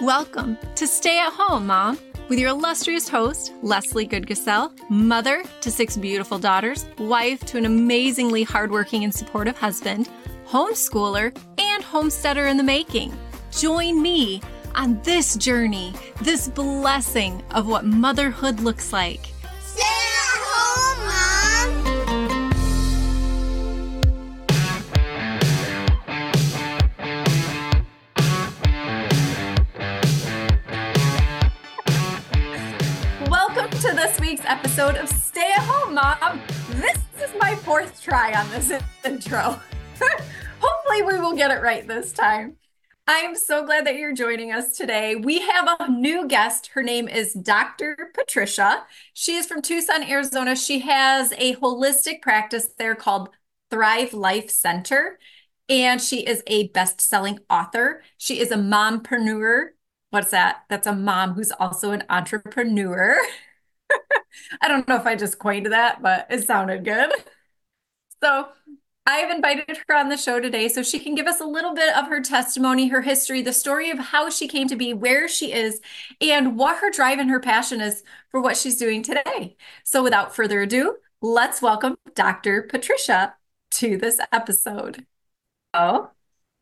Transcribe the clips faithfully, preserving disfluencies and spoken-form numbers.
Welcome to Stay at Home, Mom, with your illustrious host, Leslie Goodgesell, mother to six beautiful daughters, wife to an amazingly hardworking and supportive husband, homeschooler, and homesteader in the making. Join me on this journey, this blessing of what motherhood looks like. Stay at home, Mom! Welcome to this week's episode of Stay at Home, Mom. This is my fourth try on this intro. Hopefully we will get it right this time. I am so glad that you're joining us today. We have a new guest. Her name is Doctor Patricia. She is from Tucson, Arizona. She has a holistic practice there called Thrive Life Center, and she is a best-selling author. She is a mompreneur. What's that? That's a mom who's also an entrepreneur. I don't know if I just coined that, but it sounded good. So I've invited her on the show today so she can give us a little bit of her testimony, her history, the story of how she came to be where she is, and what her drive and her passion is for what she's doing today. So without further ado, let's welcome Doctor Patricia to this episode. Oh,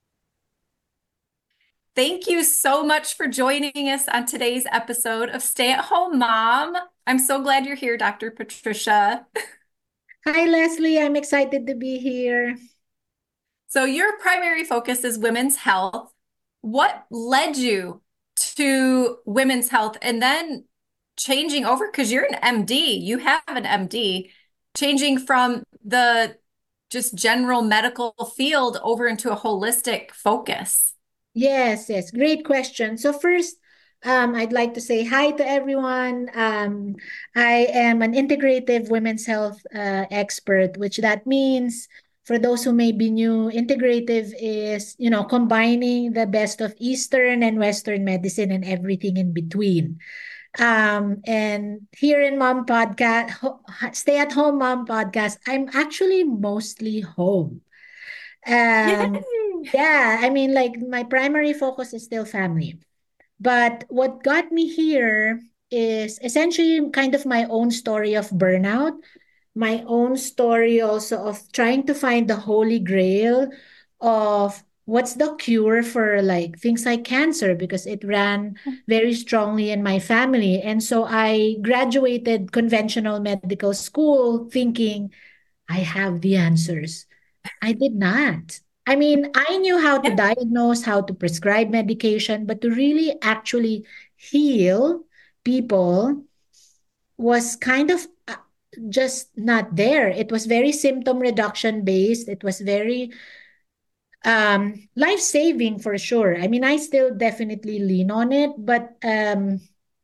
thank you so much for joining us on today's episode of Stay at Home, Mom. I'm so glad you're here, Doctor Patricia. Hi, Leslie. I'm excited to be here. So your primary focus is women's health. What led you to women's health and then changing over? Because you're an M D, you have an M D, changing from the just general medical field over into a holistic focus. Yes, yes. Great question. So first, um, I'd like to say hi to everyone. Um, I am an integrative women's health uh, expert, which that means, for those who may be new, integrative is, you know, combining the best of Eastern and Western medicine and everything in between. Um, and here in Mom Podcast, ho- Stay at Home Mom Podcast, I'm actually mostly home. Um, Yay! yeah, I mean, like my primary focus is still family. But what got me here is essentially kind of my own story of burnout, my own story also of trying to find the holy grail of what's the cure for like things like cancer, because it ran very strongly in my family. And so I graduated conventional medical school thinking I have the answers. I did not. I mean, I knew how to Yeah. diagnose, how to prescribe medication, but to really actually heal people was kind of uh, just not there. It was very symptom reduction based. It was very um life-saving for sure. I mean, I still definitely lean on it, but um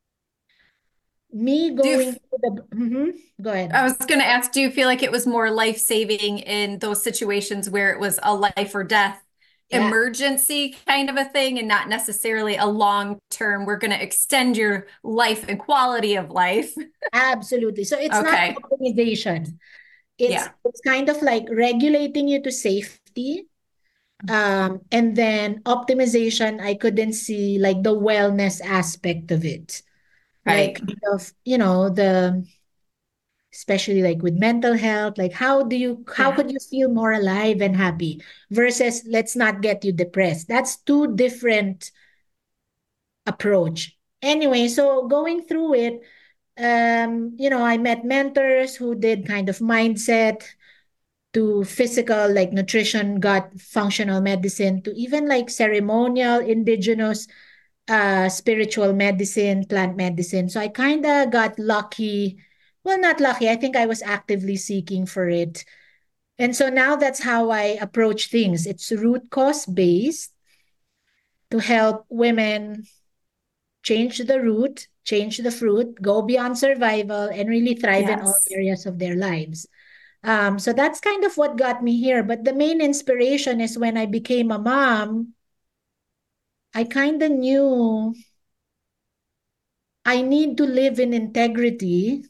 me Do you, going to the Mhm. Go ahead. I was going to ask, do you feel like it was more life-saving in those situations where it was a life or death Yeah. emergency kind of a thing and not necessarily a long-term, we're going to extend your life and quality of life? Absolutely. So it's not Okay. optimization. It's Yeah. it's kind of like regulating you to safety. Um, and then optimization, I couldn't see like the wellness aspect of it. Like Right. kind of, you know, the especially like with mental health, like how do you how Yeah. could you feel more alive and happy versus let's not get you depressed. That's two different approach. Anyway, so going through it, um, you know, I met mentors who did kind of mindset to physical, like nutrition, gut, functional medicine, to even like ceremonial, indigenous, uh, spiritual medicine, plant medicine. So I kind of got lucky. Well, not lucky. I think I was actively seeking for it. And so now that's how I approach things. It's root cause based to help women change the root, change the fruit, go beyond survival, and really thrive in all Yes. areas of their lives. Um, so that's kind of what got me here. But the main inspiration is when I became a mom, I kind of knew I need to live in integrity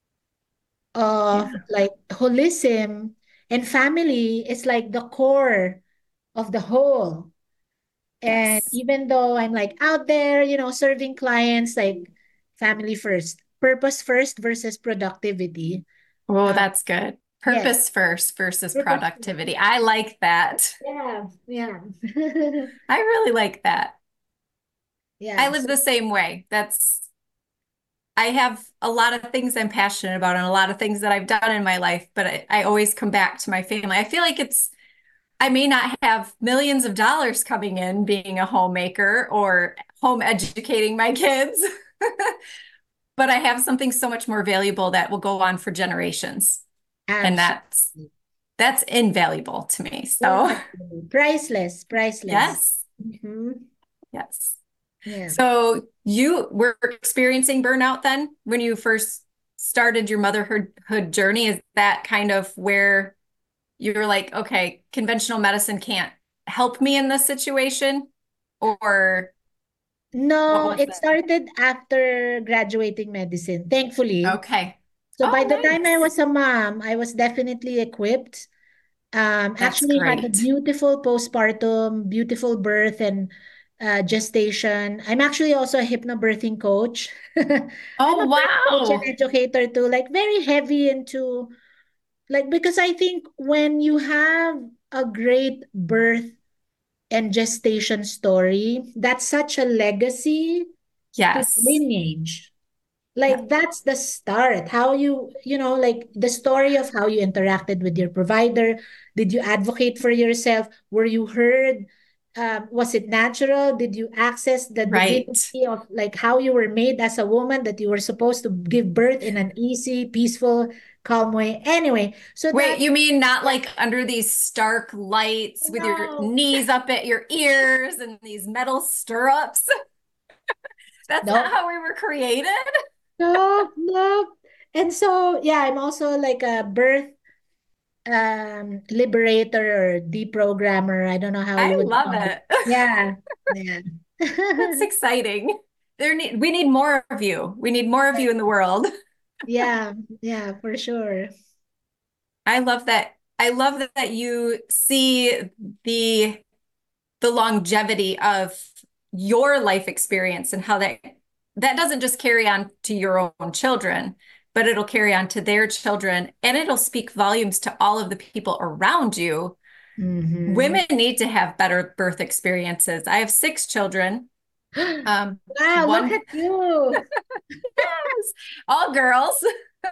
of Yeah. like holism, and family is like the core of the whole. And Yes. even though I'm like out there, you know, serving clients, like family first, purpose first versus productivity. Oh, Uh, that's good. yes, Purpose first versus purpose first. productivity. I like that. Yeah, yeah. I really like that. I Yeah. live So the same way. That's, I have a lot of things I'm passionate about and a lot of things that I've done in my life, but I, I always come back to my family. I feel like it's, I may not have millions of dollars coming in being a homemaker or home educating my kids, but I have something so much more valuable that will go on for generations. And that's absolutely. that's invaluable to me. So, Definitely. Priceless, priceless. yes. Hmm. Yes. Yeah. So, you were experiencing burnout then when you first started your motherhood journey. Is that kind of where you were like, okay, conventional medicine can't help me in this situation? Or what No, was it that? started after graduating medicine, thankfully. Okay. So by the Oh, time I nice. was a mom, I was definitely equipped. Um, That's actually had a great. beautiful postpartum, beautiful birth and uh, gestation. I'm actually also a hypnobirthing coach. I'm Oh, a birth coach and wow. educator too, like very heavy into like because I think when you have a great birth and gestation story, that's such a legacy to Yes. lineage. Yeah. Like that's the start. How you, you know, like the story of how you interacted with your provider. Did you advocate for yourself? Were you heard? Um, was it natural? Did you access the Right. divinity of like how you were made as a woman that you were supposed to give birth in an easy, peaceful, calm way? Anyway, so Wait, that, you mean not like under these stark lights with your no, knees up at your ears and these metal stirrups? That's not no, how we were created. no, no. And so, yeah, I'm also like a birth um liberator or deprogrammer. I don't know how you I would love call it. it. Yeah. Yeah. That's exciting. There need we need more of you. We need more of you in the world. Yeah, yeah, for sure. I love that. I love that you see the the longevity of your life experience and how that that doesn't just carry on to your own children, but it'll carry on to their children and it'll speak volumes to all of the people around you. Hmm. Women need to have better birth experiences. I have six children. Um, Wow, look one, at you. yes, all girls.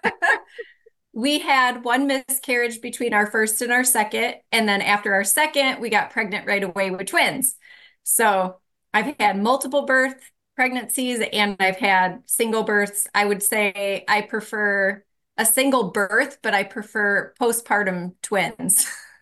We had one miscarriage between our first and our second. And then after our second, we got pregnant right away with twins. So I've had multiple birth pregnancies and I've had single births. I would say I prefer a single birth, but I prefer postpartum twins,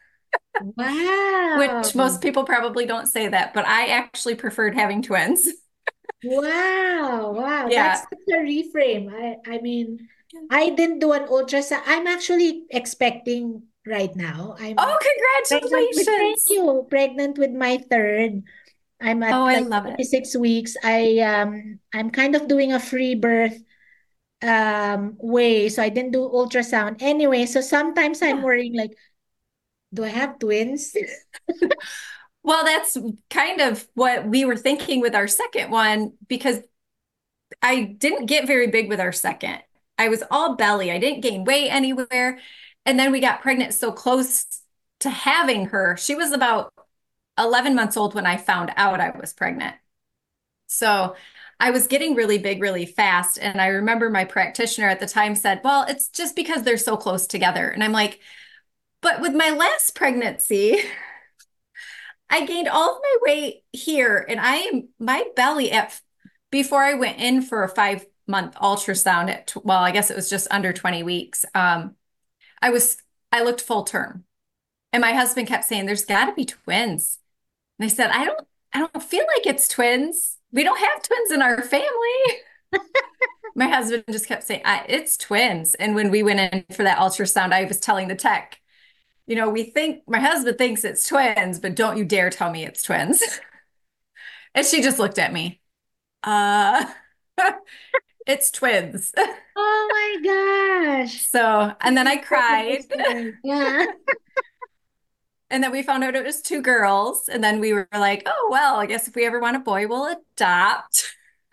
Wow. which most people probably don't say that, but I actually preferred having twins. Wow. Wow. That's Yeah. such a reframe. I I mean, I didn't do an ultrasound. I'm actually expecting right now. I'm Oh, pregnant with, thank congratulations. you, pregnant with my third. I'm Oh, at I like love it. twenty-six weeks. I um I'm kind of doing a free birth um way. So I didn't do ultrasound. Anyway, so sometimes I'm Yeah. worrying like, do I have twins? Well, that's kind of what we were thinking with our second one because I didn't get very big with our second. I was all belly. I didn't gain weight anywhere. And then we got pregnant so close to having her. She was about eleven months old when I found out I was pregnant. So I was getting really big really fast. And I remember my practitioner at the time said, well, it's just because they're so close together. And I'm like, but with my last pregnancy, I gained all of my weight here, and I am my belly at before I went in for a five month ultrasound at well, I guess it was just under twenty weeks. Um, I was I looked full term, and my husband kept saying, "There's got to be twins," and I said, "I don't I don't feel like it's twins. We don't have twins in our family." My husband just kept saying, I, "It's twins," and when we went in for that ultrasound, I was telling the tech, you know, we think my husband thinks it's twins, but don't you dare tell me it's twins. And she just looked at me. Uh, it's twins. Oh my gosh. So, and then I Very cried. different story. Yeah. And then we found out it was two girls. And then we were like, oh, well, I guess if we ever want a boy, we'll adopt.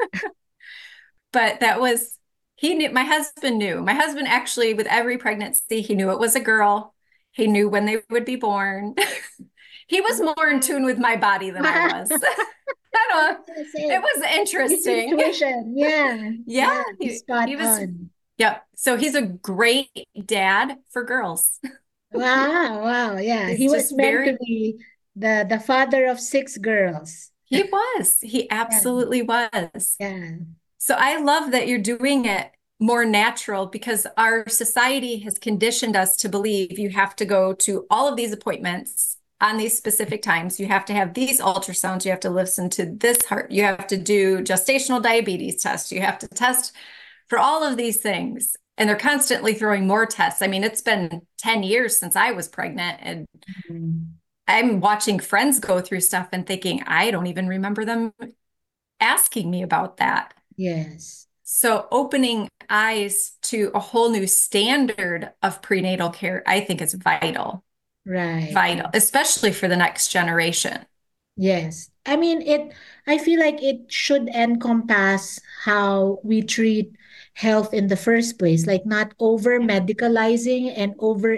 But that was, he knew, my husband knew. My husband actually, with every pregnancy, he knew it was a girl. He knew when they would be born. He was more in tune with my body than I was. I don't, it was His interesting. intuition. Yeah. Yeah, Yeah. He's he, spot he was, on. yep. So he's a great dad for girls. Wow. Wow. Yeah. He He's was just meant to very, be the the father of six girls. he was, he Yeah. absolutely was. Yeah. So I love that you're doing it more natural because our society has conditioned us to believe you have to go to all of these appointments on these specific times. You have to have these ultrasounds. You have to listen to this heart. You have to do gestational diabetes tests. You have to test for all of these things. And they're constantly throwing more tests. I mean, it's been ten years since I was pregnant, and Mhm. I'm watching friends go through stuff and thinking, I don't even remember them asking me about that. Yes. So opening eyes to a whole new standard of prenatal care, I think is vital, Right. vital, especially for the next generation. Yes. I mean, it, I feel like it should encompass how we treat health in the first place, like not over medicalizing and over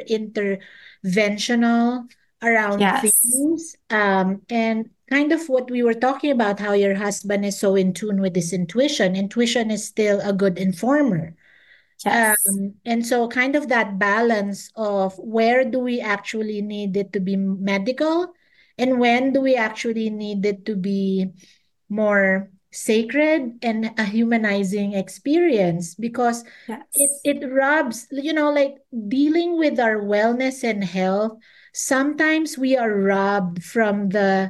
interventional around Yes. things. Um, and kind of what we were talking about, how your husband is so in tune with his intuition. Intuition is still a good informer. Yes. Um, and so kind of that balance of where do we actually need it to be medical and when do we actually need it to be more sacred and a humanizing experience, because it Yes. it robs, you know, like dealing with our wellness and health, sometimes we are robbed from the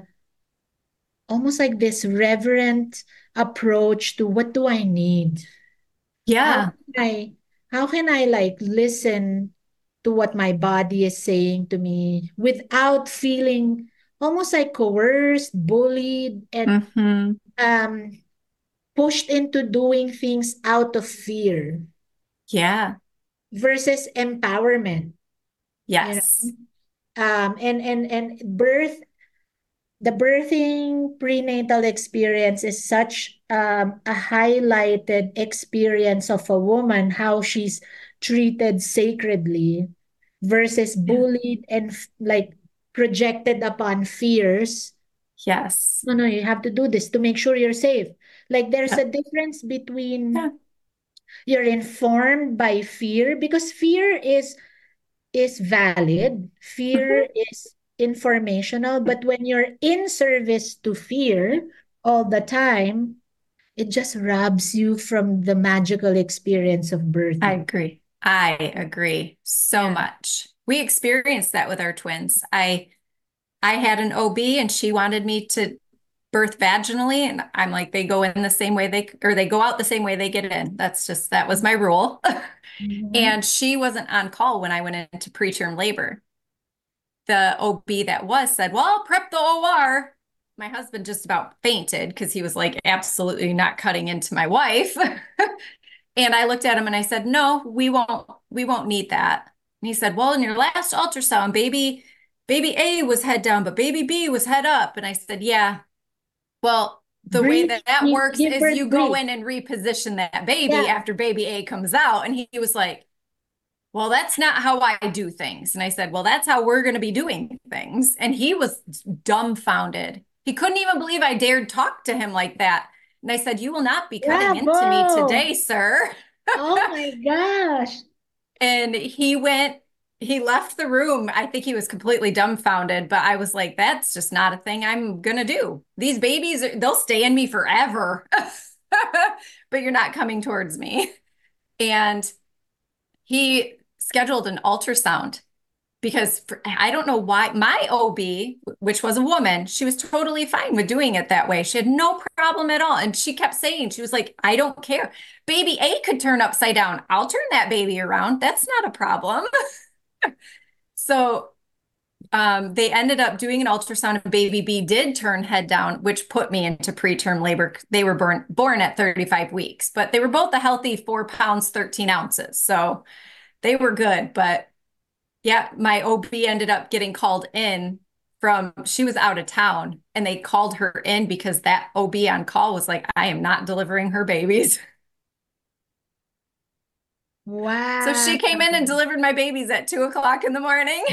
almost like this reverent approach to what do I need. How Yeah. can I how can I like listen to what my body is saying to me without feeling almost like coerced, bullied, and Hmm. um pushed into doing things out of fear Yeah. versus empowerment, you know? Yes. Um and and and birth the birthing prenatal experience is such um, a highlighted experience of a woman, how she's treated sacredly versus Yeah. bullied and f- like projected upon fears. Yes. No, no, you have to do this to make sure you're safe. Like there's a Yep. difference Yeah. between you're informed by fear, because fear is is valid. Fear Mhm. is informational, but when you're in service to fear all the time, it just robs you from the magical experience of I birthing. agree. I agree so Yeah. much. We experienced that with our twins. I I had an O B and she wanted me to birth vaginally, and I'm like, they go in the same way they or they go out the same way they get in. That's just that was my rule. Mhm. And she wasn't on call when I went into preterm labor. The O B that was said, well, I'll prep the O R. My husband just about fainted because he was like, absolutely not cutting into my wife. And I looked at him and I said, no, we won't, we won't need that. And he said, well, in your last ultrasound, baby, baby A was head down, but baby B was head up. And I said, yeah, well, the way Breathe, that that give, works give is birth, you go breathe. in and reposition that baby Yeah. after baby A comes out. And he, he was like, well, that's not how I do things. And I said, well, that's how we're going to be doing things. And he was dumbfounded. He couldn't even believe I dared talk to him like that. And I said, you will not be cutting into me Bravo. today, sir. Oh my gosh. And he went, he left the room. I think he was completely dumbfounded, but I was like, that's just not a thing I'm going to do. These babies, they'll stay in me forever, but you're not coming towards me. And he scheduled an ultrasound because for, I don't know why my O B, which was a woman, she was totally fine with doing it that way. She had no problem at all. And she kept saying, she was like, I don't care. Baby A could turn upside down. I'll turn that baby around. That's not a problem. So um, they ended up doing an ultrasound and baby B did turn head down, which put me into preterm labor. They were born, born at thirty-five weeks, but they were both a healthy four pounds, thirteen ounces. So they were good, but Yeah, my O B ended up getting called in from, she was out of town and they called her in because that O B on call was like, I am not delivering her babies. So Wow. she came in and delivered my babies at two o'clock in the morning.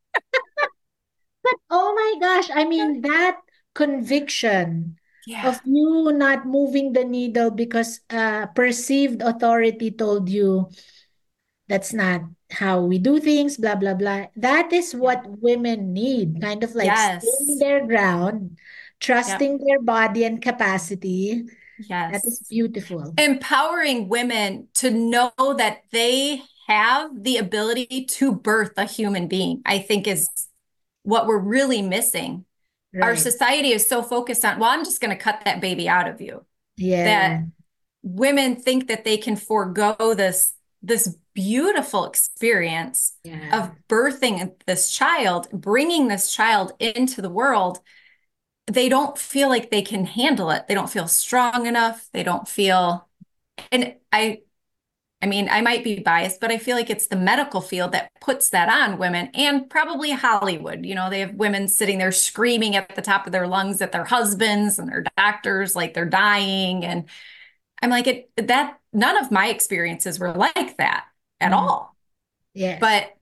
But oh my gosh, I mean, that conviction Yeah. of you not moving the needle because uh, perceived authority told you that's not how we do things, blah, blah, blah. That is Yeah. what women need, kind of like staying Yes. their ground, Yep. trusting their body and capacity. That is Yes. beautiful. Empowering women to know that they have the ability to birth a human being, I think is what we're really missing. Our Right. society is so focused on, well, I'm just going to cut that baby out of you, Yeah. that women think that they can forego this this beautiful experience Yeah. of birthing this child, bringing this child into the world. They don't feel like they can handle it. They don't feel strong enough. They don't feel, and I I mean, I might be biased, but I feel like it's the medical field that puts that on women and probably Hollywood. You know, they have women sitting there screaming at the top of their lungs at their husbands and their doctors like they're dying. And I'm like, it that none of my experiences were like that at Mm. all. Yes. But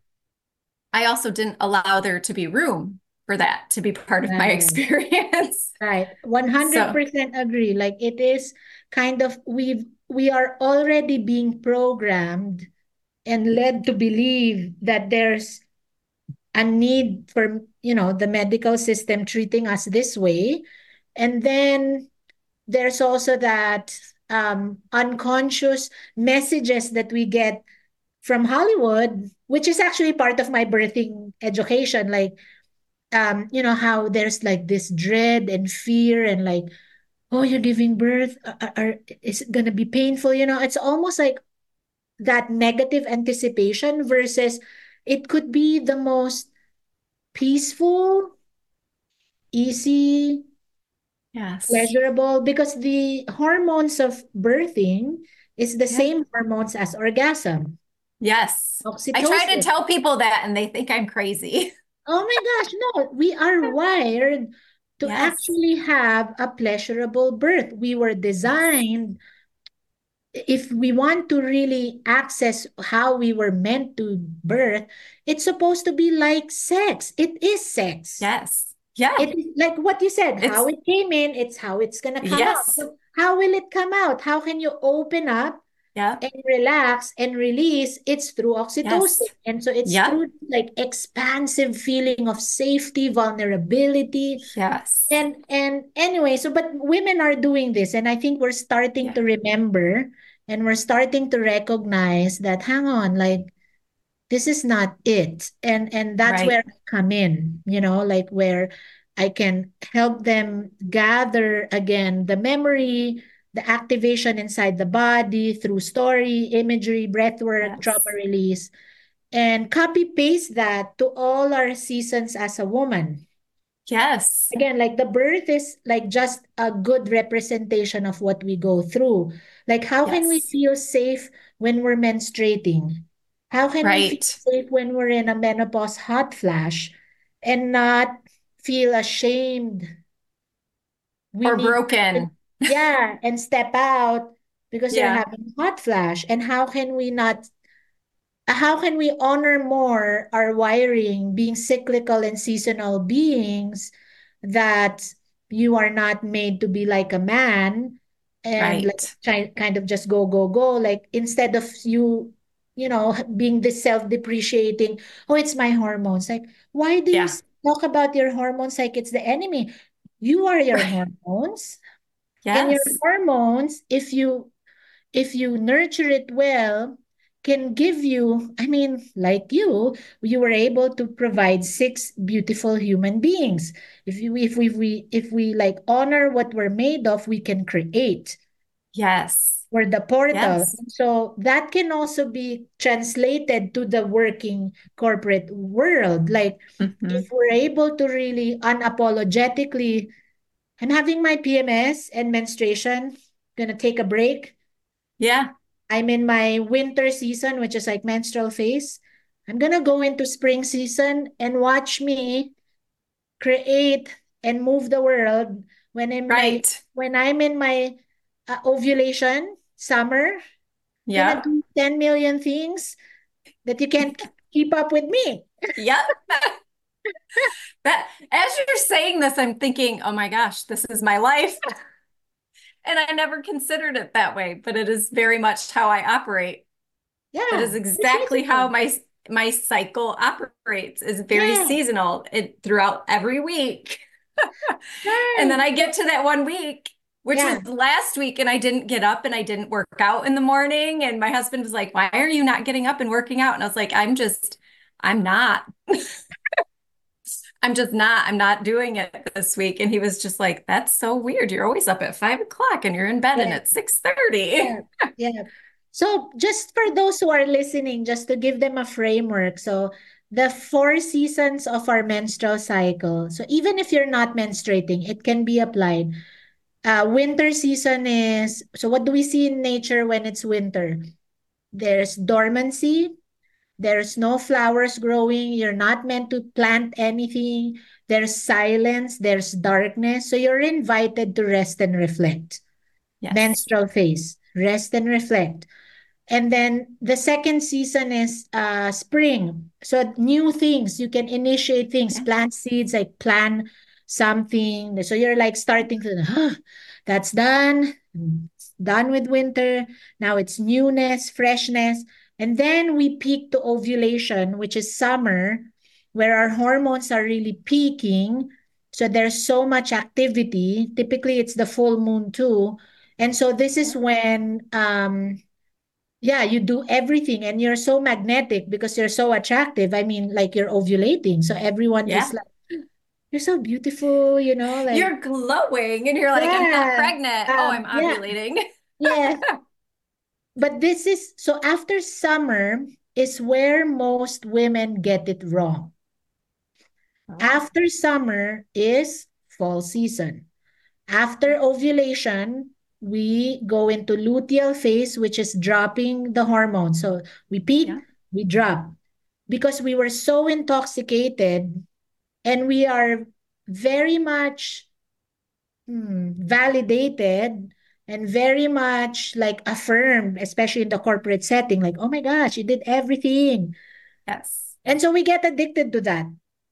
I also didn't allow there to be room for that to be part of my Right. experience. Right. So, one hundred percent agree. Like it is kind of we've we are already being programmed and led to believe that there's a need for, you know, the medical system treating us this way. And then there's also that um, unconscious messages that we get from Hollywood, which is actually part of my birthing education. Like, um, you know, how there's like this dread and fear and like, oh, you're giving birth. Are, are, is it going to be painful? You know, it's almost like that negative anticipation versus it could be the most peaceful, easy, yes. pleasurable because the hormones of birthing is the Yep. same hormones as orgasm, Yes. I try to oxytocin. tell people that and they think I'm crazy. Oh my gosh, no, we are wired to Yes. actually have a pleasurable birth. We were Yes. designed, if we want to really access how we were meant to birth, it's supposed to be like sex. It is sex. Yes. Yeah. It is like what you said, how It's it came in, it's how it's going to come out. yes. So how will it come out? How can you open up Yeah. and relax and release? It's through Yes. oxytocin. And so it's Yep. through like expansive feeling of safety, vulnerability. Yes. And and anyway, so but women are doing this, and I think we're starting Yeah. to remember and we're starting to recognize that hang on, like this is not it. And and that's where Right. I come in, you know, like where I can help them gather again the memory, the activation inside the body through story, imagery, breath work, trauma Yes. release, and copy paste that to all our seasons as a woman. Yes. Again, like the birth is like just a good representation of what we go through. Like, how can we Yes. feel safe when we're menstruating? How can we feel Right. safe when we're in a menopause hot flash and not feel ashamed? We Or need, broken. yeah, and step out because you're Yeah. having hot flash. And how can we not how can we honor more our wiring, being cyclical and seasonal beings, that you are not made to be like a man and like Right. try, kind of just go, go, go. Like instead of you, you know, being this self-depreciating, oh, it's my hormones. Like, why do you Yeah. s- talk about your hormones like it's the enemy? You are your Right. hormones. And your Yes. hormones, if you if you nurture it well, can give you, I mean, like you, you were able to provide six beautiful human beings. If you, if we, we, if we like honor what we're made of, we can create. Yes. We're the portal. Yes. So that can also be translated to the working corporate world. Like if Hmm. we're able to really unapologetically, I'm having my P M S and menstruation, gonna take a break. Yeah. I'm in my winter season, which is like menstrual phase. I'm gonna go into spring season and watch me create and move the world when I'm my Right. when I'm in my uh, ovulation summer. Gonna Yep. do ten million things that you can't keep up with me. Yep. That as you're saying this, I'm thinking, oh my gosh, this is my life. And I never considered it that way, but it is very much how I operate. That Yeah, is you're exactly how seasonal. my my cycle operates, is very Yeah, seasonal it throughout every week. And then right. I get to that one week, which was Yeah, last week, and I didn't get up and I didn't work out in the morning. And my husband was like, why are you not getting up and working out? And I was like, I'm just, I'm not. I'm just not. I'm not doing it this week. And he was just like, that's so weird. You're always up at five o'clock and you're in bed and yeah, it's six thirty. yeah, yeah. So just for those who are listening, just to give them a framework. So the four seasons of our menstrual cycle. So even if you're not menstruating, it can be applied. Uh, winter season is, so what do we see in nature when it's winter? There's dormancy, there's no flowers growing, you're not meant to plant anything, there's silence, there's darkness. So you're invited to rest and reflect. Yes. Menstrual phase, rest and reflect. And then the second season is uh, spring. So new things, you can initiate things, Yeah. plant seeds, like plan something. So you're like starting to, huh, that's done. It's done with winter. Now it's newness, freshness. And then we peak to ovulation, which is summer, where our hormones are really peaking. So there's so much activity. Typically, it's the full moon too. And so this is when um, yeah, you do everything and you're so magnetic because you're so attractive. I mean, like you're ovulating. So everyone is Yeah. like, you're so beautiful, you know, like, You're glowing and you're like, I'm not yeah, pregnant. Oh, I'm um, yeah, ovulating. yeah. But this is so after summer is where most women get it wrong. Oh, After summer is fall season. After ovulation, we go into luteal phase, which is dropping the hormone. So we peak, yeah. we drop because we were so intoxicated and we are very much hmm, validated and very much like affirmed, especially in the corporate setting, like, oh my gosh, you did everything. Yes. And so we get addicted to that.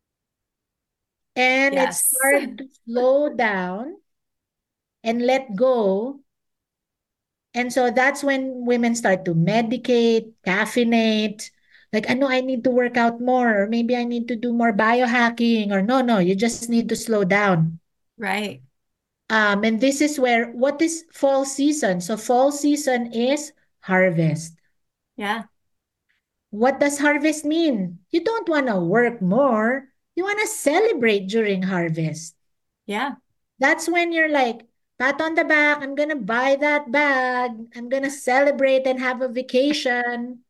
And it's Yes. hard to slow down and let go. And so that's when women start to medicate, caffeinate. Like, I know I need to work out more, or maybe I need to do more biohacking, or no, no, you just need to slow down. Right. Um, and this is where what is fall season? So fall season is harvest. Yeah. What does harvest mean? You don't want to work more. You want to celebrate during harvest. Yeah. That's when you're like, pat on the back, I'm gonna buy that bag. I'm gonna celebrate and have a vacation.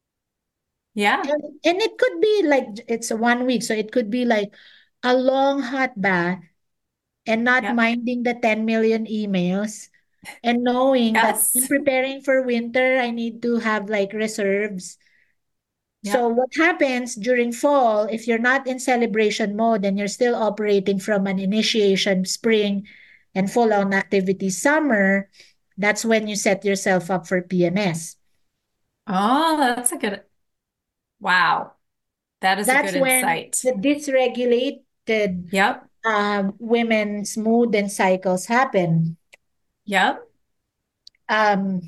Yeah. And, and it could be like it's a one week. So it could be like a long hot bath and not Yep. minding the ten million emails and knowing that in Yes. preparing for winter, I need to have like reserves. So Yep. what happens during fall, if you're not in celebration mode and you're still operating from an initiation spring and full on activity summer, that's when you set yourself up for P M S. Oh, that's a good. Wow. That is a That's good when insight. the dysregulated Yep. um, women's mood and cycles happen. Yep. Um,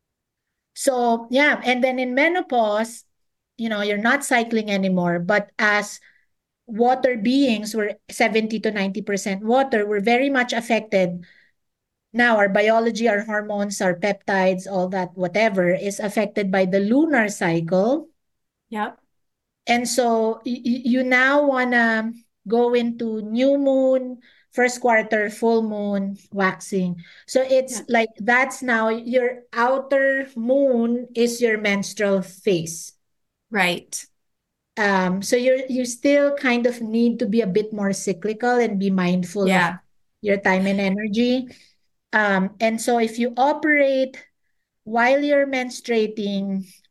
so yeah, and then in menopause, you know, you're not cycling anymore, but as water beings, we're seventy to ninety percent water, we're very much affected. Now, our biology, our hormones, our peptides, all that, whatever, is affected by the lunar cycle. Yep. And so y- y- you now want to go into new moon, first quarter, full moon, waxing. So it's Yeah. like that's now your outer moon is your menstrual phase. Right. Um, so you're you still kind of need to be a bit more cyclical and be mindful of Yeah. your time and energy. Um, and so if you operate while you're menstruating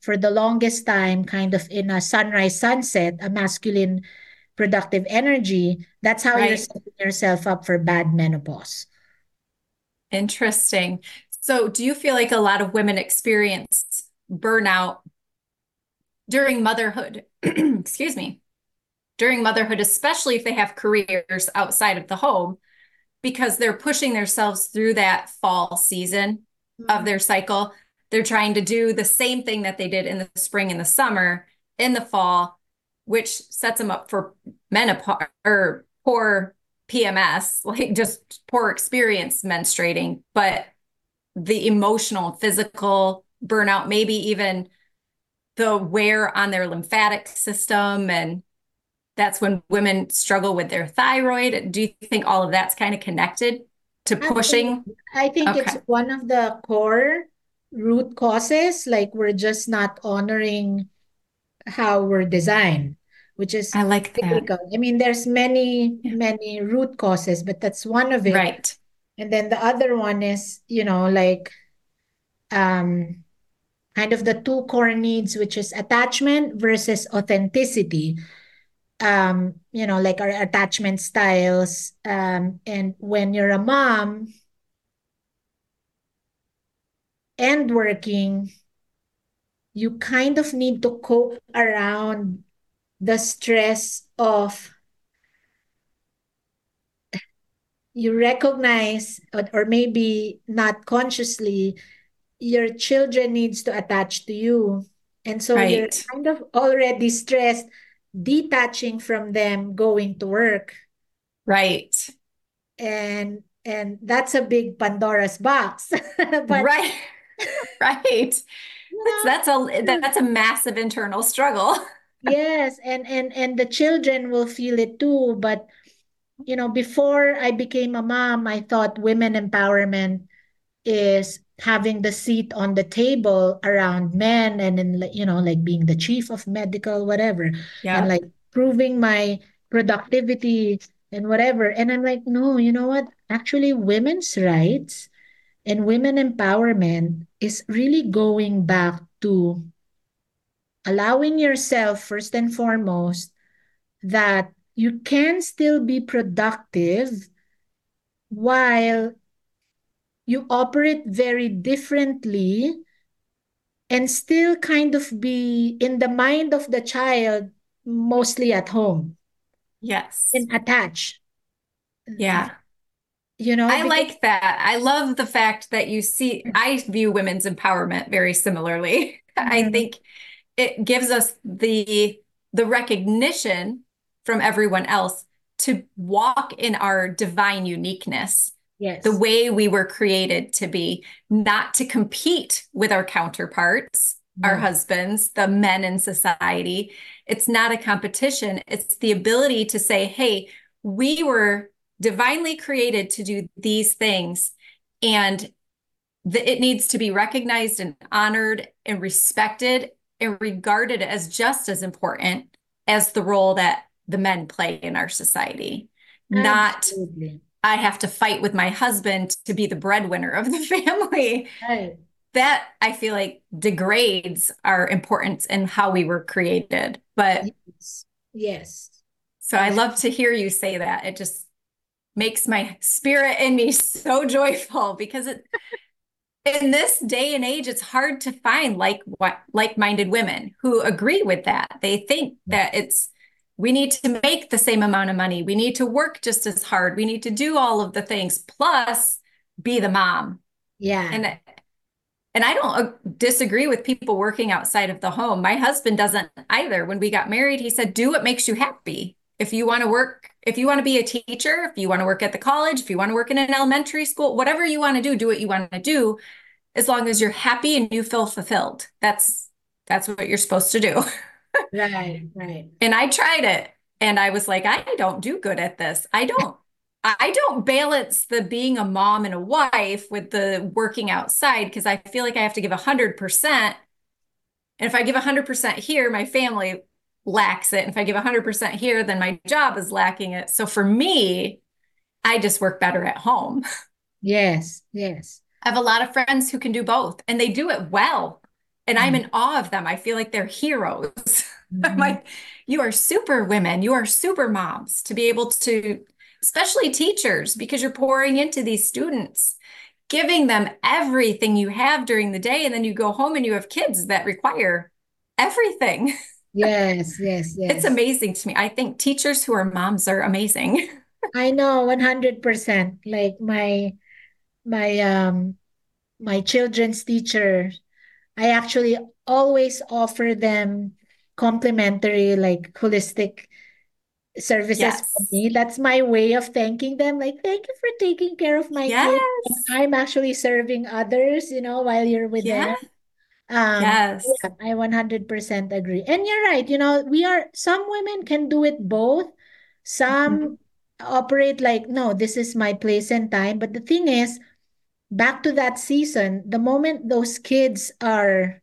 for the longest time kind of in a sunrise sunset, a masculine productive energy, that's how you're Right. setting yourself up for bad menopause. Interesting. So do you feel like a lot of women experience burnout during motherhood? Excuse me. During motherhood, especially if they have careers outside of the home, because they're pushing themselves through that fall season of their cycle. They're trying to do the same thing that they did in the spring and the summer in the fall, which sets them up for menopause or poor P M S, like just poor experience menstruating, but the emotional, physical burnout, maybe even the wear on their lymphatic system. And that's when women struggle with their thyroid. Do you think all of that's kind of connected to pushing? Absolutely. I think it's Okay. one of the core root causes, like we're just not honoring how we're designed, which is I like that. cyclical. I mean, there's many, Yeah. many root causes, but that's one of it. Right. And then the other one is, you know, like um kind of the two core needs, which is attachment versus authenticity. Um, you know, like our attachment styles. Um, and when you're a mom and working, you kind of need to cope around the stress of you recognize or, or maybe not consciously your children needs to attach to you, and so you're Right. kind of already stressed detaching from them going to work, Right. and and that's a big Pandora's box. But Right. Right. you That's that's a know, that's a massive internal struggle. yes, and and and the children will feel it too. But you know, before I became a mom, I thought women empowerment is having the seat on the table around men, and then like, you know, like being the chief of medical whatever, and Yep. like proving my productivity and whatever. And I'm like, no, you know what? Actually, women's rights and women empowerment is really going back to allowing yourself first and foremost that you can still be productive while you operate very differently and still kind of be in the mind of the child, mostly at home Yes. and attached, Yeah. you know, I because like that. I love the fact that you see, I view women's empowerment very similarly. I Mhm. think it gives us the the recognition from everyone else to walk in our divine uniqueness, the Yes. way we were created to be, not to compete with our counterparts, our No. husbands, the men in society. It's not a competition. It's the ability to say, hey, we were divinely created to do these things. And the, it needs to be recognized and honored and respected and regarded as just as important as the role that the men play in our society. Not, Absolutely. I have to fight with my husband to be the breadwinner of the family. Right. That I feel like degrades our importance and how we were created. But Yes. Yes. so I Yes. love to hear you say that. It just makes my spirit in me so joyful because it in this day and age, it's hard to find like what like-minded women who agree with that. They think that it's we need to make the same amount of money. We need to work just as hard. We need to do all of the things plus be the mom. Yeah. And and I don't uh, disagree with people working outside of the home. My husband doesn't either. When we got married, he said, "Do what makes you happy. If you want to work, if you want to be a teacher, if you want to work at the college, if you want to work in an elementary school, whatever you want to do, do what you want to do as long as you're happy and you feel fulfilled. That's that's what you're supposed to do." Right. Right. And I tried it and I was like, I don't do good at this. I don't I don't balance the being a mom and a wife with the working outside because I feel like I have to give one hundred percent. And if I give one hundred percent here, my family lacks it. And if I give one hundred percent here, then my job is lacking it. So for me, I just work better at home. Yes. Yes. I have a lot of friends who can do both and they do it well. and I'm Mm. in awe of them. I feel like they're heroes. I'm Mhm. like, you are super women, you are super moms to be able to, especially teachers, because you're pouring into these students, giving them everything you have during the day, and then you go home and you have kids that require everything. Yes, yes, It's yes. amazing to me. I think teachers who are moms are amazing. I know one hundred percent. Like my my um my children's teacher, I actually always offer them complimentary, like holistic services for Yes. me. That's my way of thanking them. Like, thank you for taking care of my kids. Yes. I'm actually serving others, you know, while you're with Yeah. them. Um, Yes. yeah, I one hundred percent agree. And you're right, you know, we are, some women can do it both. Some Mhm. operate like, no, this is my place and time. But the thing is, back to that season, the moment those kids are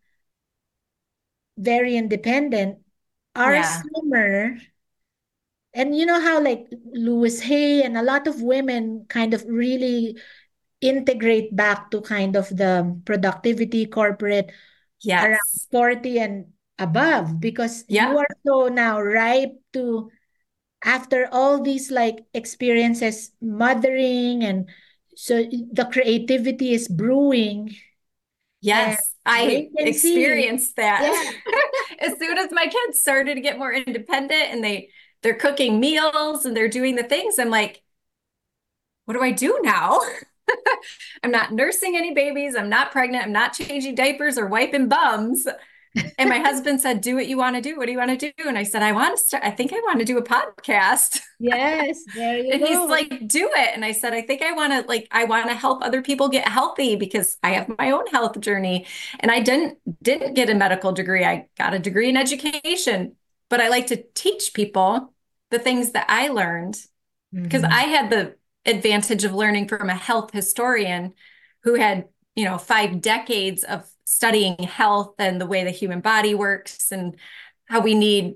very independent, our Yeah. summer, and you know how like Louis Hay and a lot of women kind of really integrate back to kind of the productivity corporate around Yes. forty and above, because you Yeah. are so now ripe to, after all these like experiences mothering, and so the creativity is brewing, and Yes. wait I and see. experienced that. Yeah. As soon as my kids started to get more independent and they they're cooking meals and they're doing the things, I'm like, what do I do now? I'm not nursing any babies. I'm not pregnant. I'm not changing diapers or wiping bums. And my husband said, do what you want to do. What do you want to do? And I said, I want to start, I think I want to do a podcast. Yes, there you And he's go. like, do it. And I said, I think I want to like, I want to help other people get healthy because I have my own health journey. And I didn't didn't get a medical degree. I got a degree in education, but I like to teach people the things that I learned because I Mhm. had the advantage of learning from a health historian who had, you know, five decades of studying health and the way the human body works and how we need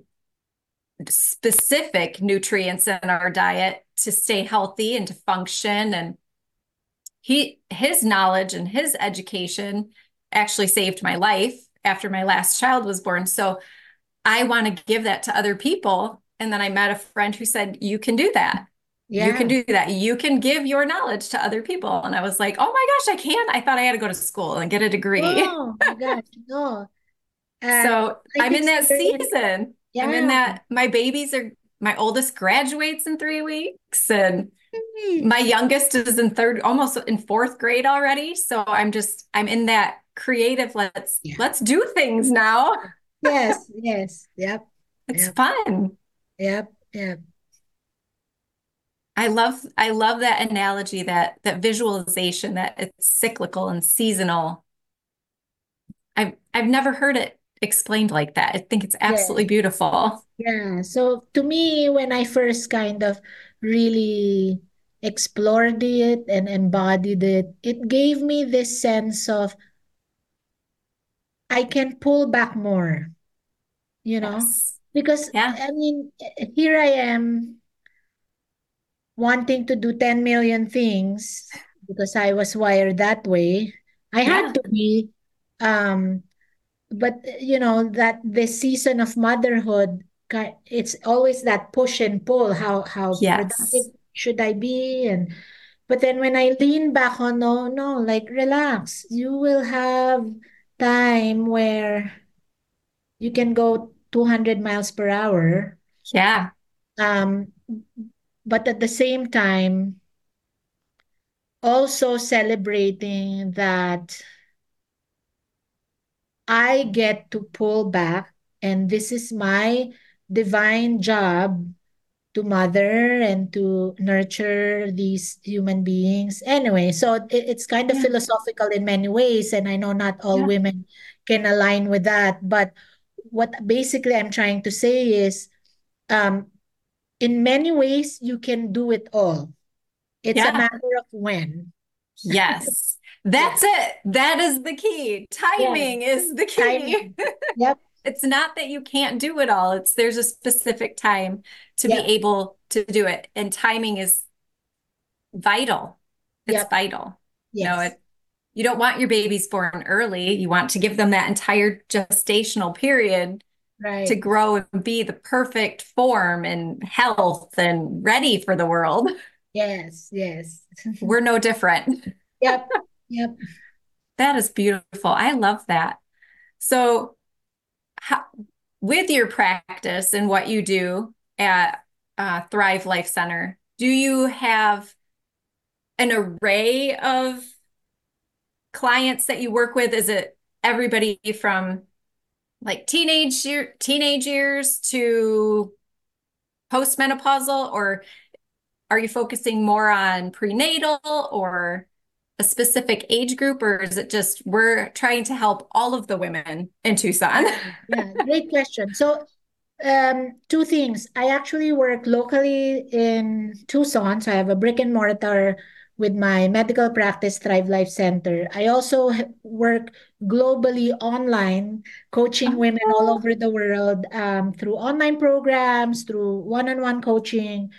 specific nutrients in our diet to stay healthy and to function. And he his knowledge and his education actually saved my life after my last child was born. So I want to give that to other people. And then I met a friend who said, you can do that. You can Yeah. do that. You can give your knowledge to other people. And I was like, oh my gosh, I can. I thought I had to go to school and get a degree. Oh my gosh, no. Uh, So life I'm in that experience. season. I'm in Yeah. that. My babies are, my oldest graduates in three weeks, and Hey. my youngest is in third, almost in fourth grade already. So I'm just, I'm in that creative, let's, Yeah. let's do things now. Yes, yes. Yep. It's Yep. fun. Yep. Yep. I love, I love that analogy, that, that visualization, that it's cyclical and seasonal. I've, I've never heard it explained like that. I think it's absolutely Yes. beautiful. Yeah. So to me, when I first kind of really explored it and embodied it, it gave me this sense of I can pull back more, you know, Yes. because Yeah. I mean, here I am wanting to do ten million things because I was wired that way. I had Yeah. to be, um, but you know, that this season of motherhood, ki- it's always that push and pull. How how Yes. productive should I be? And but then when I lean back on, no, no, like relax. You will have time where you can go two hundred miles per hour. Yeah. Um, but at the same time, also celebrating that I get to pull back, and this is my divine job to mother and to nurture these human beings. Anyway, so it, it's kind of Yeah. philosophical in many ways, and I know not all Yeah. women can align with that. But what basically I'm trying to say is, um, in many ways, you can do it all. It's a Yeah. matter of when. Yes. Yeah. That's it. That is the key. Yeah. Timing is the key. Timing. Yep. It's not that you can't do it all. It's there's a specific time to be Yep. able to do it. And timing is vital. It's Yep. vital. No, Yes. it you don't want your babies born early. You want to give them that entire gestational period to Right. grow and be the perfect form and health and ready for the world. Yes, yes. We're no different. Yep. Yep. That is beautiful. I love that. So, how, with your practice and what you do at uh, Thrive Life Center, do you have an array of clients that you work with? Is it everybody from like teenage year, teenage years to postmenopausal, or are you focusing more on prenatal or a specific age group, or is it just we're trying to help all of the women in Tucson? Yeah, yeah, great question. So, um, two things. I actually work locally in Tucson, so I have a brick and mortar with my medical practice, Thrive Life Center. I also h- work globally online, coaching women all Oh, over the world um, through online programs, through one-on-one coaching.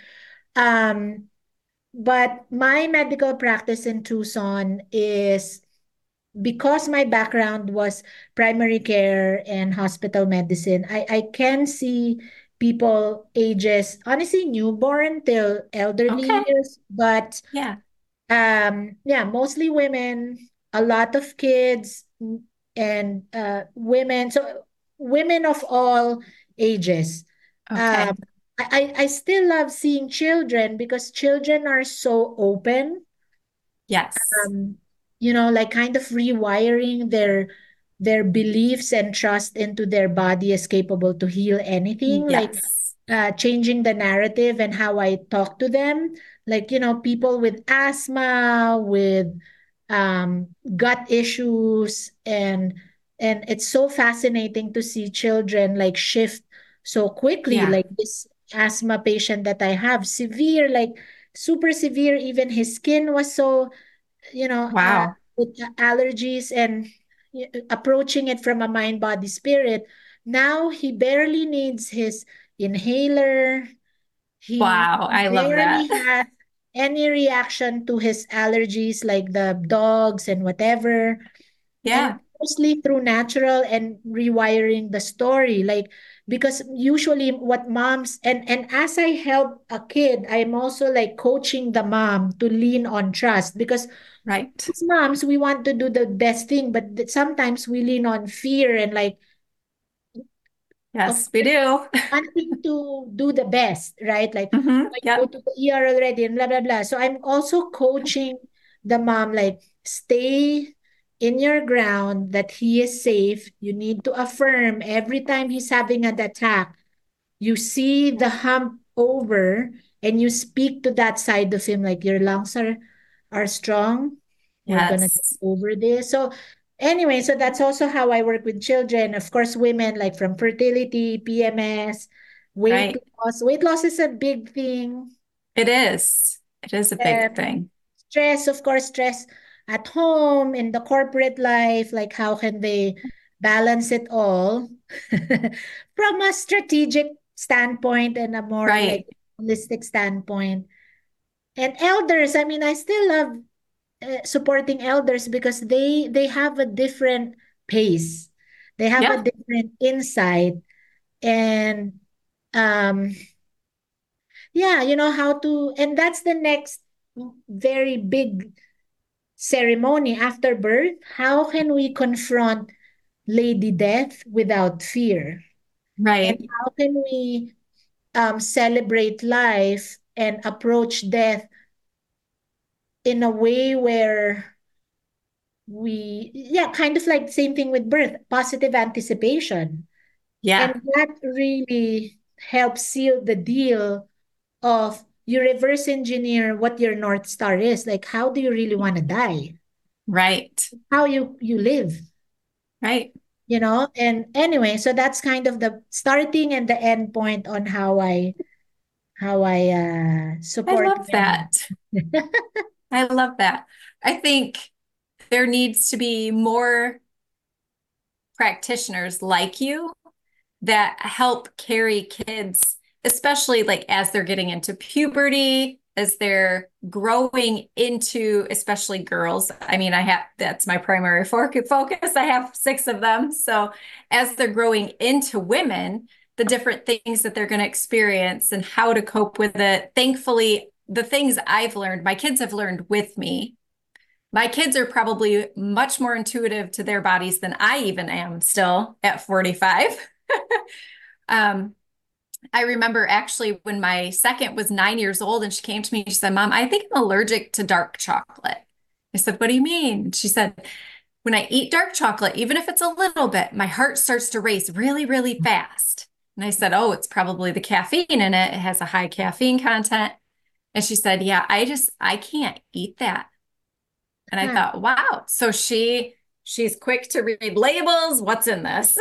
Um, but my medical practice in Tucson is because my background was primary care and hospital medicine, I, I can see people ages, honestly, newborn till elderly okay. years, but Yeah. um, yeah, mostly women, a lot of kids, mm, and uh, women. So women of all ages. Um, Okay. I, I I still love seeing children because children are so open, Yes. um, you know, like kind of rewiring their their beliefs and trust into their body is capable to heal anything, like Yes. uh, changing the narrative and how I talk to them. Like, you know, people with asthma, with um, gut issues, and and it's so fascinating to see children like shift so quickly. Yeah. Like this asthma patient that I have, severe, like super severe. Even his skin was so, you know, uh, Wow. with allergies, and y- approaching it from a mind, body, spirit. Now he barely needs his inhaler. He Wow. I love that. barely has any reaction to his allergies, like the dogs and whatever. And Yeah. mostly through natural and rewiring the story. Like, because usually what moms, and and as I help a kid, I'm also like coaching the mom to lean on trust, because Right. as moms, we want to do the best thing, but th- sometimes we lean on fear and like, of Yes, we course, do. wanting to do the best, right? Like, Hmm. I go Yep. to the E R already and blah, blah, blah. So I'm also coaching the mom, like, stay in your ground, that he is safe. You need to affirm every time he's having an attack. You see the hump over and you speak to that side of him, like, your lungs are are strong. We're gonna get Yes. over this. So anyway, so that's also how I work with children. Of course, women, like from fertility, P M S, weight Right. loss. Weight loss is a big thing. It is. It is a big Um, thing. stress, of course, stress at home, in the corporate life, like how can they balance it all from a strategic standpoint and a more like Right. holistic standpoint. And elders, I mean, I still love uh, supporting elders because they they have a different pace. They have a Yep. different insight, and um yeah, you know how to, and that's the next very big ceremony after birth. How can we confront Lady Death without fear? And Right. how can we um, celebrate life and approach death in a way where we, yeah, kind of like same thing with birth, positive anticipation. And Yeah. that really helps seal the deal of you reverse engineer what your North Star is. Like, how do you really want to die? Right. How you you live, Right. you know? And anyway, so that's kind of the starting and the end point on how I how I uh I support love women. that. I love that. I think there needs to be more practitioners like you that help carry kids, especially like as they're getting into puberty, as they're growing into, especially girls. I mean, I have, that's my primary focus. I have six of them. So as they're growing into women, the different things that they're going to experience and how to cope with it. Thankfully, the things I've learned, my kids have learned with me. My kids are probably much more intuitive to their bodies than I even am still at forty-five. um, I remember actually when my second was nine years old and she came to me, she said, Mom, I think I'm allergic to dark chocolate. I said, what do you mean? She said, when I eat dark chocolate, even if it's a little bit, my heart starts to race really, really fast. And I said, oh, it's probably the caffeine in it. It has a high caffeine content. And she said, yeah, I just, I can't eat that. And I Huh. thought, wow. So she, she's quick to read labels. What's in this?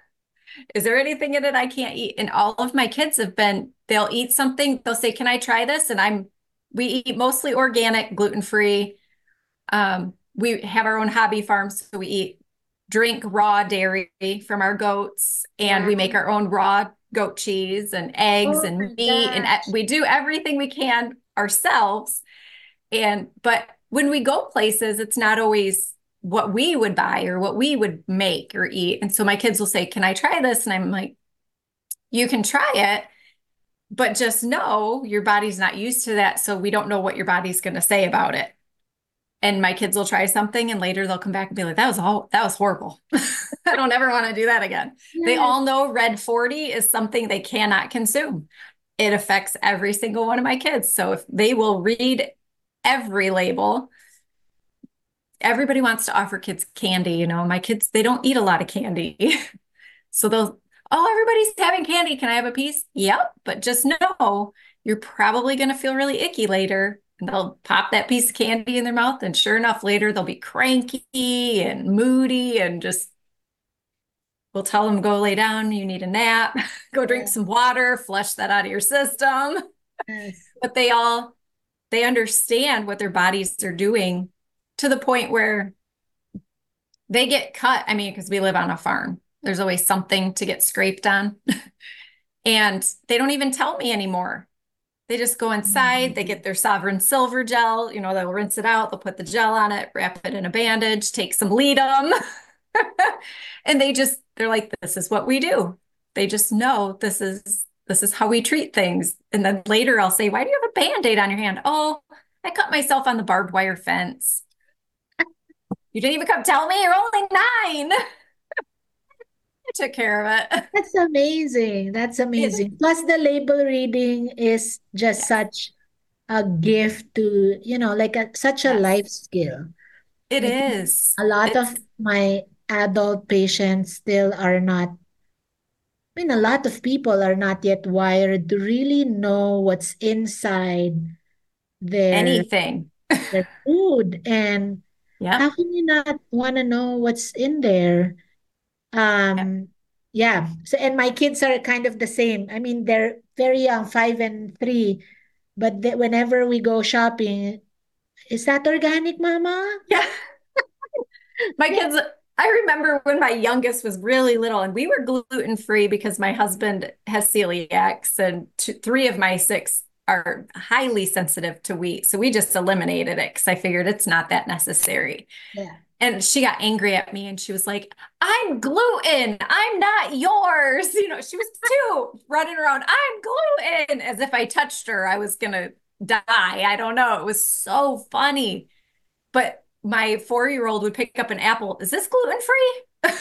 Is there anything in it I can't eat? And all of my kids have been, they'll eat something. They'll say, can I try this? And I'm, we eat mostly organic, gluten-free. Um, we have our own hobby farm. So we eat, drink raw dairy from our goats, and we make our own raw goat cheese and eggs Oh and my meat. And gosh. we do everything we can ourselves. And, but when we go places, it's not always what we would buy or what we would make or eat. And so my kids will say, can I try this? And I'm like, you can try it, but just know your body's not used to that. So we don't know what your body's going to say about it. And my kids will try something and later they'll come back and be like, that was all, that was horrible. I don't ever want to do that again. Yes. They all know red forty is something they cannot consume. It affects every single one of my kids. So if they will read every label, everybody wants to offer kids candy. You know, my kids, they don't eat a lot of candy. So they'll, oh, everybody's having candy. Can I have a piece? Yep. But just know you're probably going to feel really icky later. And they'll pop that piece of candy in their mouth. And sure enough, later they'll be cranky and moody and just, we'll tell them, go lay down. You need a nap, go drink some water, flush that out of your system. Yes. But they all, they understand what their bodies are doing to the point where they get cut. I mean, because we live on a farm, there's always something to get scraped on. And they don't even tell me anymore. They just go inside, they get their Sovereign Silver gel, you know, they'll rinse it out, they'll put the gel on it, wrap it in a bandage, take some Leadum. And they just, they're like, this is what we do. They just know this is, this is how we treat things. And then later I'll say, why do you have a Band-Aid on your hand? Oh, I cut myself on the barbed wire fence. You didn't even come tell me, you're only nine. I took care of it. That's amazing. That's amazing. Plus, the label reading is just Yes. such a gift to, you know, like a, such a Yes. life skill. It I think is. a lot It's, of my adult patients still are not, I mean, a lot of people are not yet wired to really know what's inside their anything. their food. And how Yep. can you not want to know what's in there? Um, yeah. So, and my kids are kind of the same. I mean, they're very young, five and three, but they, whenever we go shopping, is that organic, Mama? Yeah. My Yeah. kids, I remember when my youngest was really little and we were gluten free because my husband has celiacs and two, three of my six are highly sensitive to wheat. So we just eliminated it because I figured it's not that necessary. Yeah. And she got angry at me and she was like, I'm gluten. I'm not yours. You know, she was two running around, I'm gluten, as if I touched her, I was going to die. I don't know. It was so funny. But my four-year-old would pick up an apple. Is this gluten-free?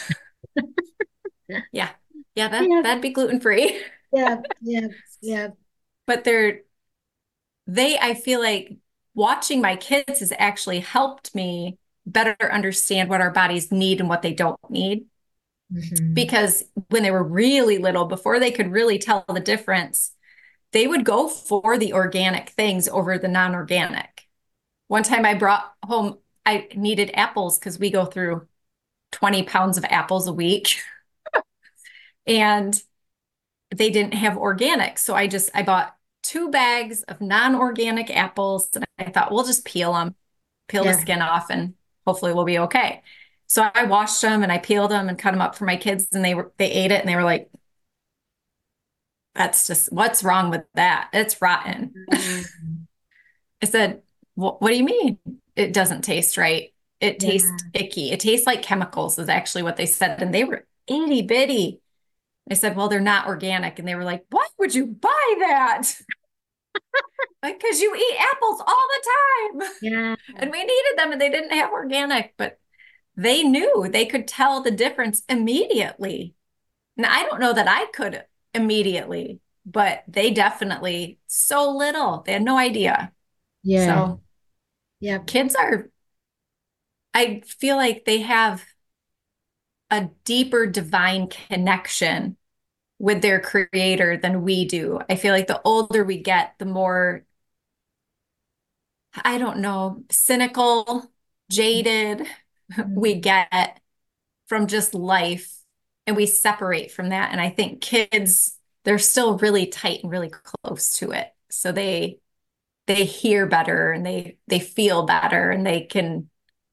Yeah. Yeah, that, Yeah. that'd be gluten-free. Yeah. Yeah. Yeah. But they're, they, I feel like watching my kids has actually helped me better understand what our bodies need and what they don't need. Mhm. Because when they were really little, before they could really tell the difference, they would go for the organic things over the non-organic. One time I brought home, I needed apples because we go through twenty pounds of apples a week. And they didn't have organic. So I just, I bought two bags of non-organic apples and I thought, we'll just peel them, peel Yeah. the skin off and hopefully we'll be okay. So I washed them and I peeled them and cut them up for my kids and they were, they ate it and they were like, that's just, what's wrong with that? It's rotten. Mhm. I said, what, what do you mean? It doesn't taste right. It tastes Yeah. icky. It tastes like chemicals, is actually what they said. And they were itty bitty. I said, well, they're not organic. And they were like, why would you buy that? Like, because you eat apples all the time. Yeah. And we needed them and they didn't have organic, but they knew they could tell the difference immediately. And I don't know that I could immediately, but they definitely so little. They had no idea. Yeah. So Yeah. kids are, I feel like they have a deeper divine connection with their creator than we do. I feel like the older we get, the more, I don't know, cynical, jaded we Mm. get from just life, and we separate from that. And I think kids, they're still really tight and really close to it. So they they hear better and they they feel better and they can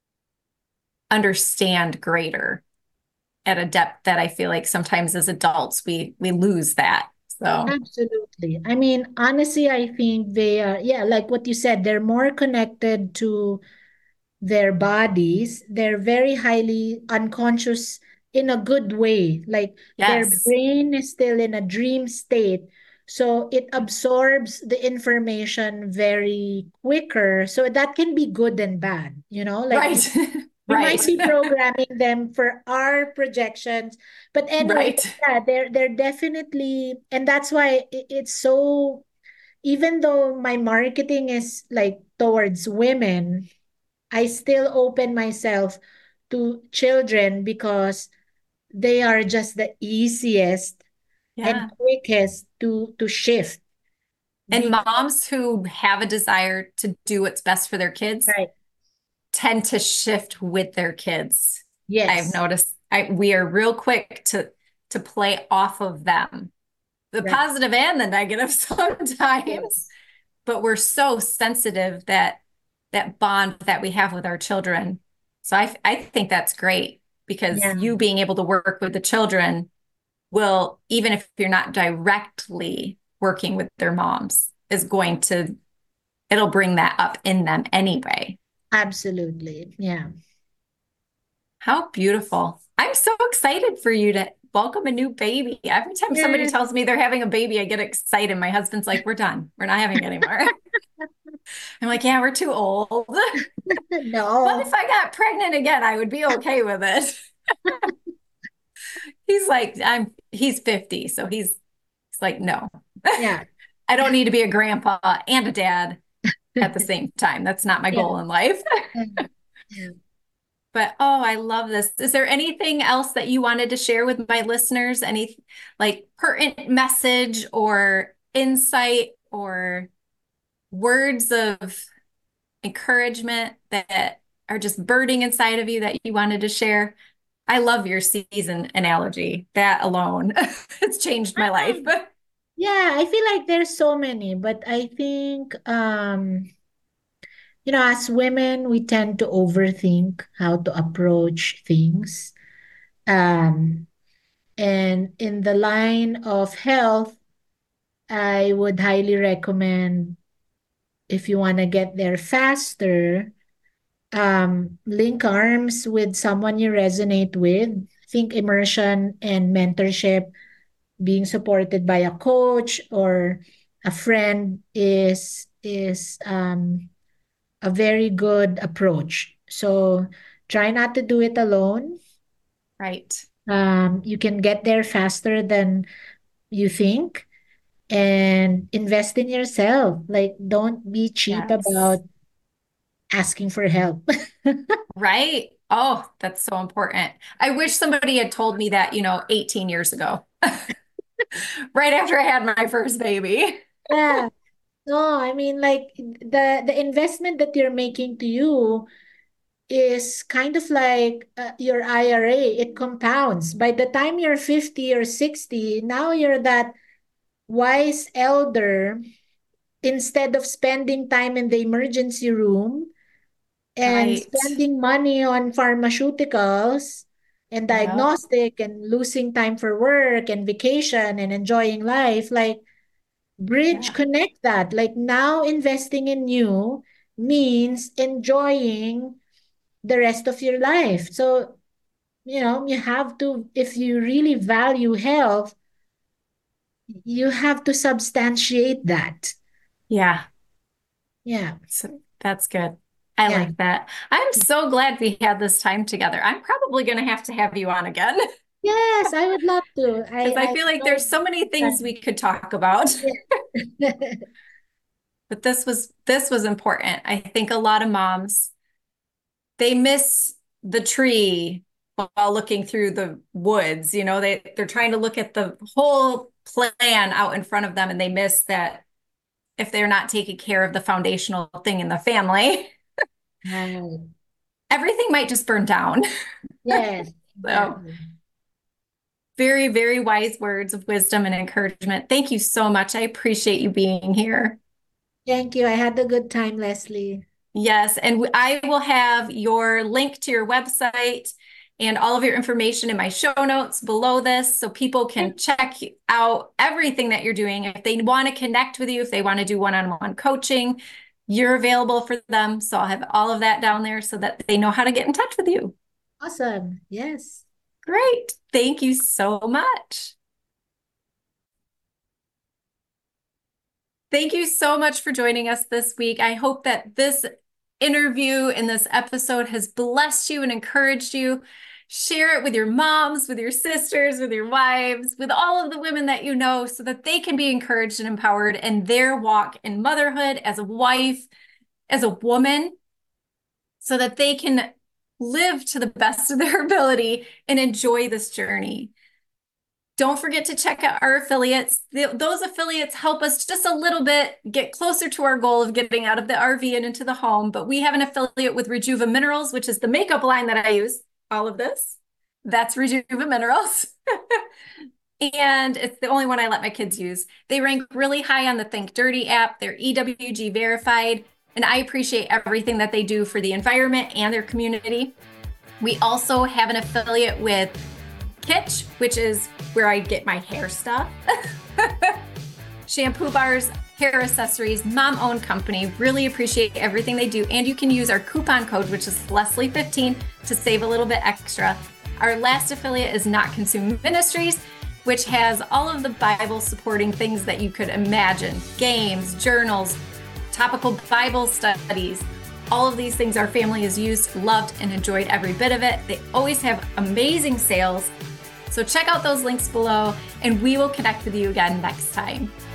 understand greater at a depth that I feel like sometimes as adults we we lose that. So Absolutely. I mean, honestly, I think they are, yeah, like what you said, they're more connected to their bodies. They're very highly unconscious in a good way. Like their yes, brain is still in a dream state. So it absorbs the information very quicker. So that can be good and bad, you know, like right, we might right, be programming them for our projections. But anyway, right, yeah, they're they're definitely, and that's why it, it's so, even though my marketing is like towards women, I still open myself to children because they are just the easiest and yeah. quickest to to shift. And Because, moms who have a desire to do what's best for their kids right, tend to shift with their kids. I've yes, noticed I, we are real quick to to play off of them, the right, positive and the negative sometimes, yes, but we're so sensitive that that bond that we have with our children. So I I think that's great because yeah, you being able to work with the children will, even if you're not directly working with their moms, is going to, it'll bring that up in them anyway. absolutely, yeah, How beautiful. I'm so excited for you to welcome a new baby. Every time somebody yeah. tells me they're having a baby, I get excited. My husband's like, we're done. We're not having it anymore. I'm like, yeah, we're too old. But if No, I got pregnant again, I would be okay with it. He's like, I'm he's fifty, so he's he's like, no. yeah, I don't need to be a grandpa and a dad at the same time. That's not my yeah, goal in life. yeah, yeah. But oh, I love this. Is there anything else that you wanted to share with my listeners? Any like pertinent message or insight or words of encouragement that are just birding inside of you that you wanted to share? I love your season analogy. That alone, it's changed my life. Ah, yeah, I feel like there's so many, but I think um you know, as women, we tend to overthink how to approach things. Um, and in the line of health, I would highly recommend, if you want to get there faster, um, link arms with someone you resonate with. Think immersion and mentorship, being supported by a coach or a friend is is um, a very good approach. So try not to do it alone. Right. Um, you can get there faster than you think, and invest in yourself. Like, don't be cheap Yes. about asking for help. Right. Oh, that's so important. I wish somebody had told me that, you know, eighteen years ago, right after I had my first baby. Yeah. No, I mean, like the the investment that you're making to you is kind of like uh, your I R A. It compounds. By the time you're fifty or sixty, now you're that wise elder. Instead of spending time in the emergency room and Right. spending money on pharmaceuticals and Yep. diagnostic and losing time for work and vacation and enjoying life, like Bridge, Yeah. connect that. Like now investing in you means enjoying the rest of your life. So, you know, you have to, if you really value health, you have to substantiate that. Yeah. Yeah. So that's good. I Yeah. like that. I'm so glad we had this time together. I'm probably going to have to have you on again Yes, I would love to. I, because I I feel like there's enjoyed so many things that. we could talk about. Yeah. But this was this was important. I think a lot of moms, they miss the tree while looking through the woods. You know, they they're trying to look at the whole plan out in front of them, and they miss that if they're not taking care of the foundational thing in the family, Right. everything might just burn down. Yes, So exactly. very, very wise words of wisdom and encouragement. Thank you so much. I appreciate you being here. Thank you. I had a good time, Leslie. Yes, and I will have your link to your website and all of your information in my show notes below this so people can check out everything that you're doing. If they want to connect with you, if they want to do one-on-one coaching, you're available for them. So I'll have all of that down there so that they know how to get in touch with you. Awesome. Yes. Great. Thank you so much. Thank you so much for joining us this week. I hope that this interview and this episode has blessed you and encouraged you. Share it with your moms, with your sisters, with your wives, with all of the women that you know so that they can be encouraged and empowered in their walk in motherhood as a wife, as a woman, so that they can live to the best of their ability and enjoy this journey. Don't forget to check out our affiliates. The, those affiliates help us just a little bit get closer to our goal of getting out of the R V and into the home. But we have an affiliate with Rejuva Minerals, which is the makeup line that I use. All of this, that's Rejuva Minerals. And it's the only one I let my kids use. They rank really high on the Think Dirty app. They're E W G verified. And I appreciate everything that they do for the environment and their community. We also have an affiliate with Kitsch, which is where I get my hair stuff. Shampoo bars, hair accessories, mom-owned company. Really appreciate everything they do. And you can use our coupon code, which is Leslie fifteen, to save a little bit extra. Our last affiliate is Not Consume Ministries, which has all of the Bible supporting things that you could imagine. Games, journals, topical Bible studies. All of these things our family has used, loved, and enjoyed every bit of it. They always have amazing sales. So check out those links below, and we will connect with you again next time.